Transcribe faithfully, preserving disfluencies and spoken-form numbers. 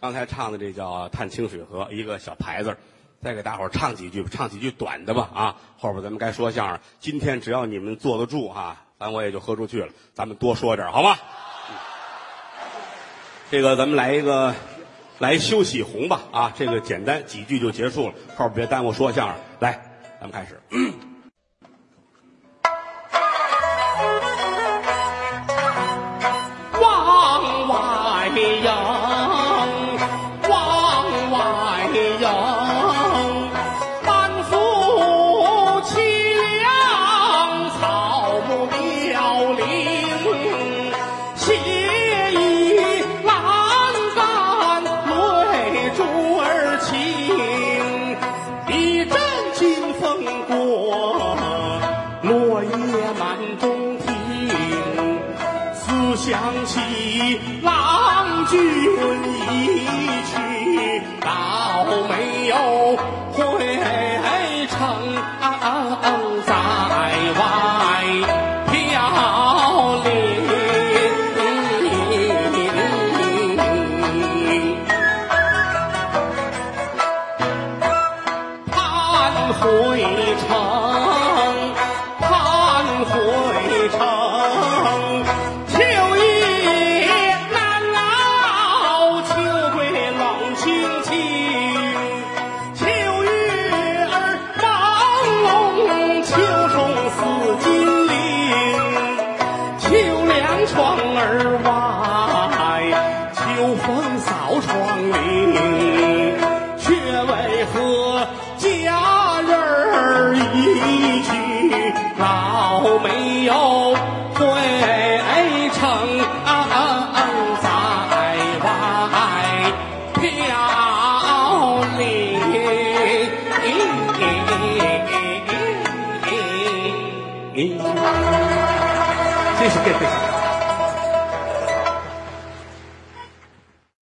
刚才唱的这叫探清水河，一个小牌子。再给大伙儿唱几句，唱几句短的吧啊！后边咱们该说相声，今天只要你们坐得住啊，反正我也就喝出去了。咱们多说点好吗？嗯、这个咱们来一个，来休喜红吧啊！这个简单几句就结束了，后边别耽误说相声。来，咱们开始。嗯往外迎，往外迎，满腹凄凉，草木凋零，血已阑干，泪珠儿倾，一阵劲风过，落叶满中庭，思想起郎君一去，到没有回城，在外飘零。盼回城，盼回城，秋意难熬，秋归冷清清，秋月儿朦胧，秋虫似金铃，秋凉窗儿外，秋风扫窗棂，却为何佳人儿一去，老没有回城，在外飘零。谢谢。